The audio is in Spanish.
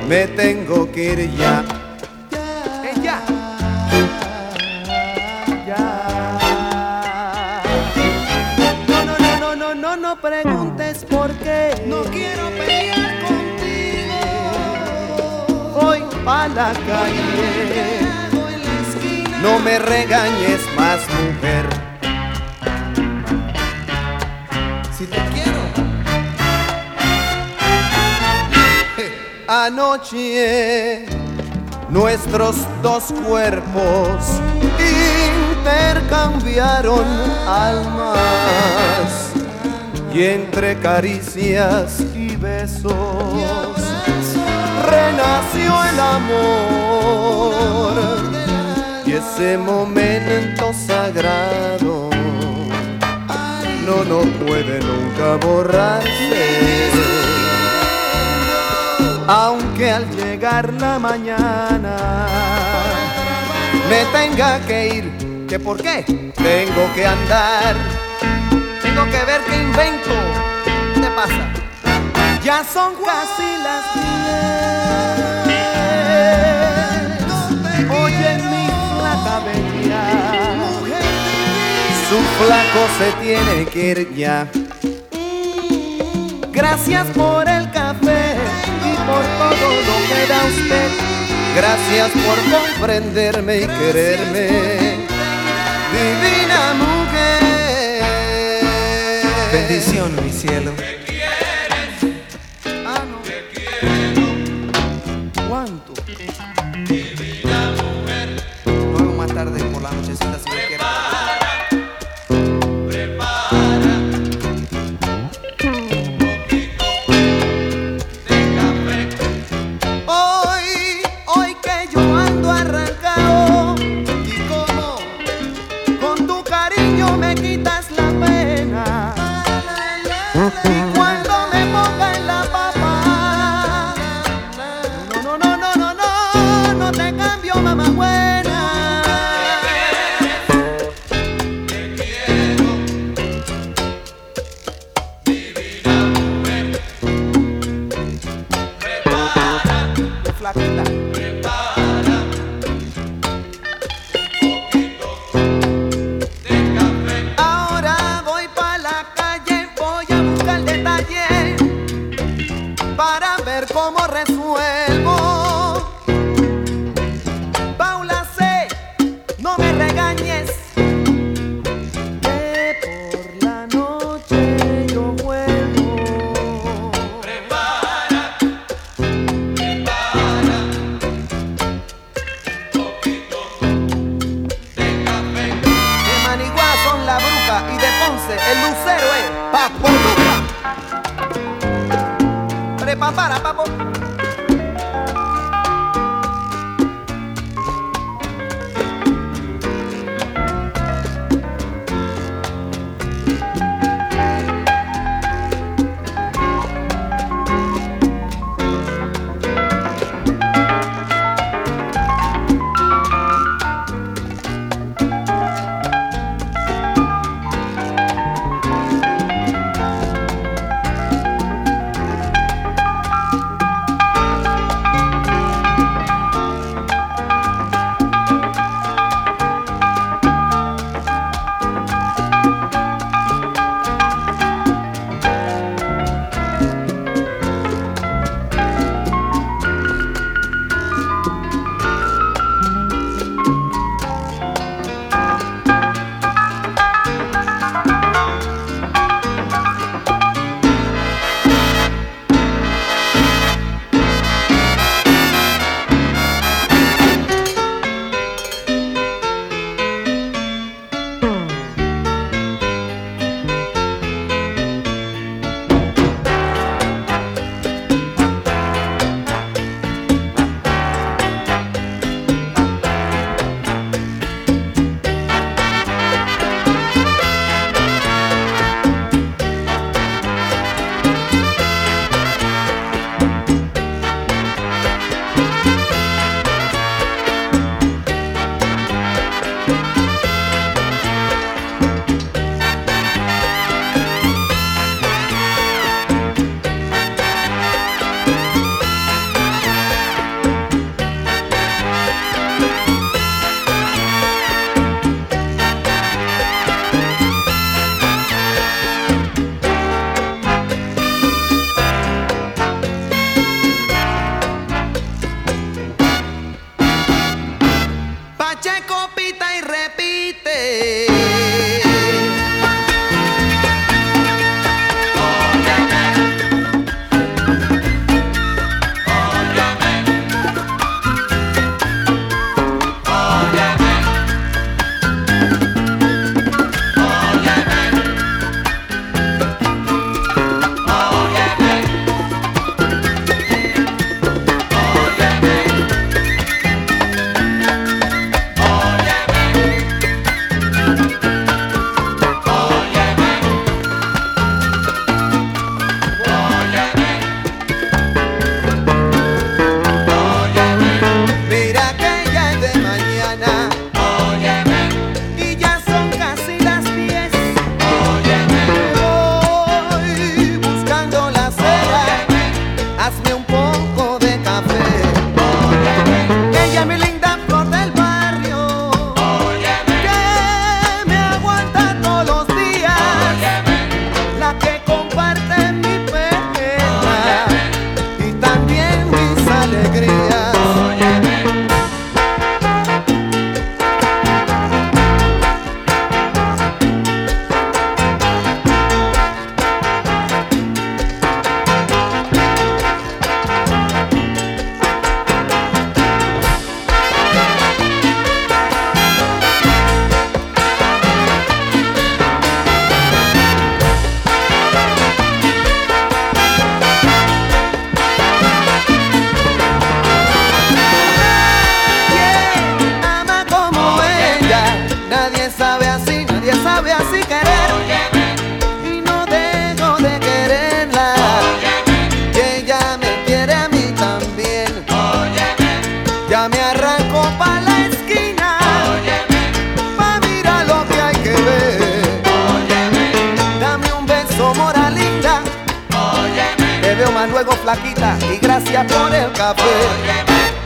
me tengo que ir ya. Ya. No preguntes por qué. No quiero pelear contigo. Voy pa' la calle. No me regañes más, mujer. Si te quiero. Anoche nuestros dos cuerpos intercambiaron almas. Y entre caricias y besos renació el amor. Y ese momento sagrado no puede nunca borrarse. Aunque al llegar la mañana me tenga que ir, ¿que por qué? Tengo que andar. Tengo que ver qué invento. ¿Qué te pasa? Ya son casi las 10. Oye mi flaca bella, su flaco se tiene que ir ya. Gracias por el café y por todo lo que da usted. Gracias por comprenderme y quererme, divina mujer. Bendición, mi cielo. ¿Te quieres? Ah, no. Te quiero. ¿Cuánto? Divina mujer. Luego más tarde por la nochecita si me quieres. Prepara. Hoy que yo ando arrancado y como con tu cariño me quitas la pena. Y cuando me ponga en la papa, no te cambio, mamá buena. Te quiero, divina mujer. Prepara, flaquita. Prepara poquito de café. Ahora voy pa' la calle, voy a buscar detalle para ver cómo resuelvo. Paula C, no me regañes, que por la noche yo vuelvo. Prepara poquito de café. De Manigua son la bruja y de Ponce el lucero es Papo Luca. Prepara, papo. flaquita y gracias por el café.